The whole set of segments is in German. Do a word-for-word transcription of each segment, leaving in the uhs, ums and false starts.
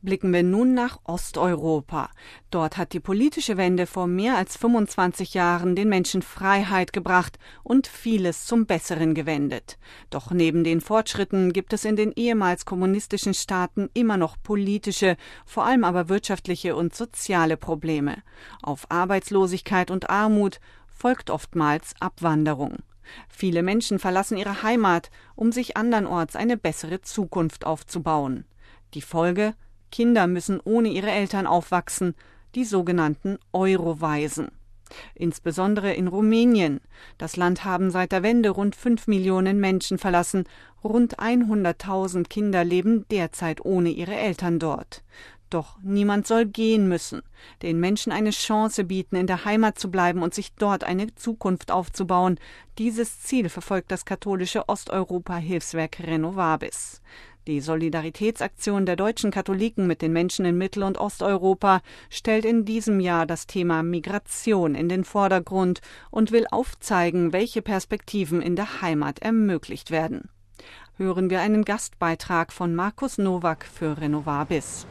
Blicken wir nun nach Osteuropa. Dort hat die politische Wende vor mehr als fünfundzwanzig Jahren den Menschen Freiheit gebracht und vieles zum Besseren gewendet. Doch neben den Fortschritten gibt es in den ehemals kommunistischen Staaten immer noch politische, vor allem aber wirtschaftliche und soziale Probleme. Auf Arbeitslosigkeit und Armut folgt oftmals Abwanderung. Viele Menschen verlassen ihre Heimat, um sich andernorts eine bessere Zukunft aufzubauen. Die Folge: Kinder müssen ohne ihre Eltern aufwachsen, die sogenannten Eurowaisen. Insbesondere in Rumänien. Das Land haben seit der Wende rund fünf Millionen Menschen verlassen. Rund hunderttausend Kinder leben derzeit ohne ihre Eltern dort. Doch niemand soll gehen müssen. Den Menschen eine Chance bieten, in der Heimat zu bleiben und sich dort eine Zukunft aufzubauen. Dieses Ziel verfolgt das katholische Osteuropa-Hilfswerk Renovabis. Die Solidaritätsaktion der deutschen Katholiken mit den Menschen in Mittel- und Osteuropa stellt in diesem Jahr das Thema Migration in den Vordergrund und will aufzeigen, welche Perspektiven in der Heimat ermöglicht werden. Hören wir einen Gastbeitrag von Markus Nowak für Renovabis.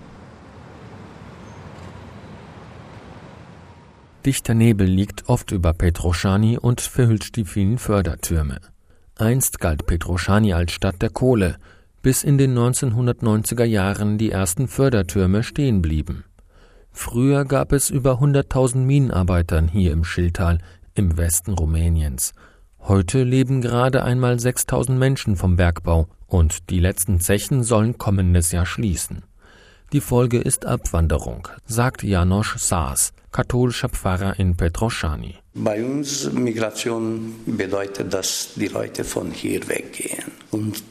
Dichter Nebel liegt oft über Petroșani und verhüllt die vielen Fördertürme. Einst galt Petroșani als Stadt der Kohle, bis in den neunzehnhundertneunziger Jahren die ersten Fördertürme stehen blieben. Früher gab es über hunderttausend Minenarbeitern hier im Schiltal im Westen Rumäniens. Heute leben gerade einmal sechstausend Menschen vom Bergbau und die letzten Zechen sollen kommendes Jahr schließen. Die Folge ist Abwanderung, sagt János Szász, katholischer Pfarrer in Petroșani. Bei uns Migration bedeutet, dass die Leute von hier weggehen. Und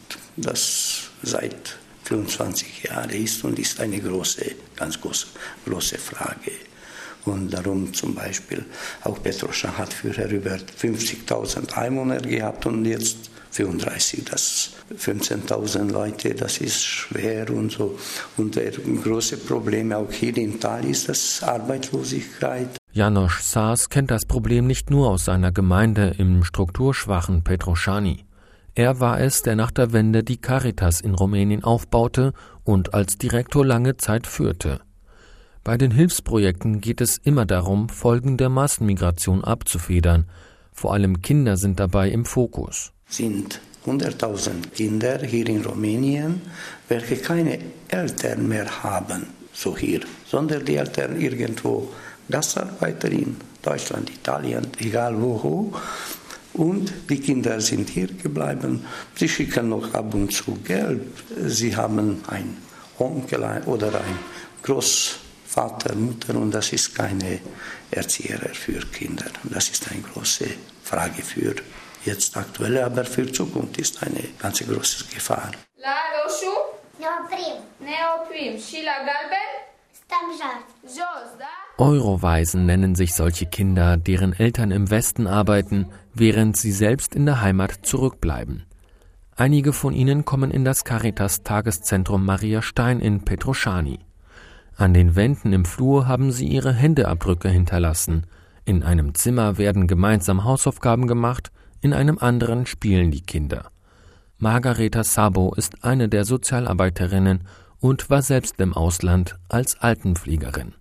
das seit fünfundzwanzig Jahren ist und ist eine große, ganz große, große Frage. Und darum zum Beispiel, auch Petroșani hat früher über fünfzigtausend Einwohner gehabt und jetzt fünfunddreißig, das fünfzehntausend Leute, das ist schwer und so. Und das große Problem auch hier in Tal ist das Arbeitslosigkeit. János Szász kennt das Problem nicht nur aus seiner Gemeinde im strukturschwachen Petroșani. Er war es, der nach der Wende die Caritas in Rumänien aufbaute und als Direktor lange Zeit führte. Bei den Hilfsprojekten geht es immer darum, Folgen der Massenmigration abzufedern. Vor allem Kinder sind dabei im Fokus. Es sind hunderttausend Kinder hier in Rumänien, welche keine Eltern mehr haben, so hier, sondern die Eltern irgendwo Gastarbeiter in Deutschland, Italien, egal wo. Und die Kinder sind hier geblieben. Sie schicken noch ab und zu Geld. Sie haben einen Onkel oder einen Großvater, Mutter und das ist keine Erzieher für Kinder. Das ist eine große Frage für jetzt aktuell, aber für Zukunft ist eine ganz große Gefahr. La roșu? Ne oprim. Ne oprim. Și la galben? Stăm jos. Jos, da? Eurowaisen nennen sich solche Kinder, deren Eltern im Westen arbeiten, während sie selbst in der Heimat zurückbleiben. Einige von ihnen kommen in das Caritas-Tageszentrum Maria Stein in Petroșani. An den Wänden im Flur haben sie ihre Händeabdrücke hinterlassen. In einem Zimmer werden gemeinsam Hausaufgaben gemacht, in einem anderen spielen die Kinder. Margareta Sabo ist eine der Sozialarbeiterinnen und war selbst im Ausland als Altenpflegerin.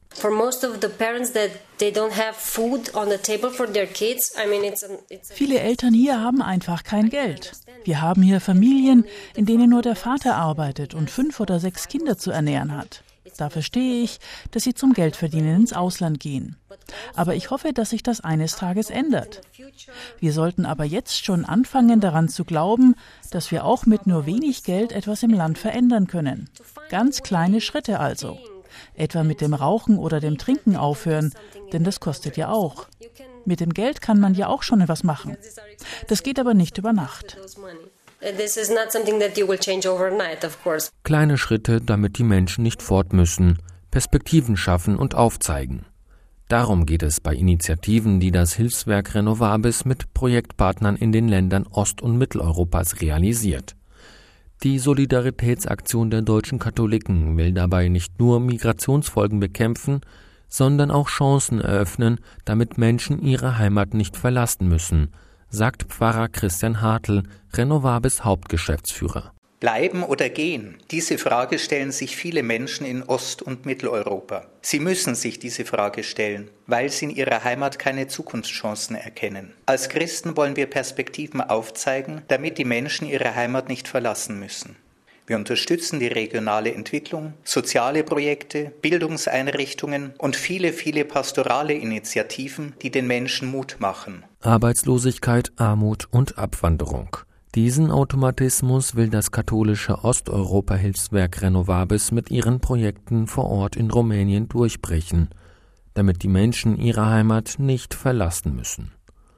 Viele Eltern hier haben einfach kein Geld. Wir haben hier Familien, in denen nur der Vater arbeitet und fünf oder sechs Kinder zu ernähren hat. Da verstehe ich, dass sie zum Geldverdienen ins Ausland gehen. Aber ich hoffe, dass sich das eines Tages ändert. Wir sollten aber jetzt schon anfangen, daran zu glauben, dass wir auch mit nur wenig Geld etwas im Land verändern können. Ganz kleine Schritte also. Etwa mit dem Rauchen oder dem Trinken aufhören, denn das kostet ja auch. Mit dem Geld kann man ja auch schon etwas machen. Das geht aber nicht über Nacht. Kleine Schritte, damit die Menschen nicht fort müssen, Perspektiven schaffen und aufzeigen. Darum geht es bei Initiativen, die das Hilfswerk Renovabis mit Projektpartnern in den Ländern Ost- und Mitteleuropas realisiert. Die Solidaritätsaktion der deutschen Katholiken will dabei nicht nur Migrationsfolgen bekämpfen, sondern auch Chancen eröffnen, damit Menschen ihre Heimat nicht verlassen müssen, sagt Pfarrer Christian Hartl, Renovabis Hauptgeschäftsführer. Bleiben oder gehen? Diese Frage stellen sich viele Menschen in Ost- und Mitteleuropa. Sie müssen sich diese Frage stellen, weil sie in ihrer Heimat keine Zukunftschancen erkennen. Als Christen wollen wir Perspektiven aufzeigen, damit die Menschen ihre Heimat nicht verlassen müssen. Wir unterstützen die regionale Entwicklung, soziale Projekte, Bildungseinrichtungen und viele, viele pastorale Initiativen, die den Menschen Mut machen. Arbeitslosigkeit, Armut und Abwanderung. Diesen Automatismus will das katholische Osteuropa-Hilfswerk Renovabis mit ihren Projekten vor Ort in Rumänien durchbrechen, damit die Menschen ihre Heimat nicht verlassen müssen.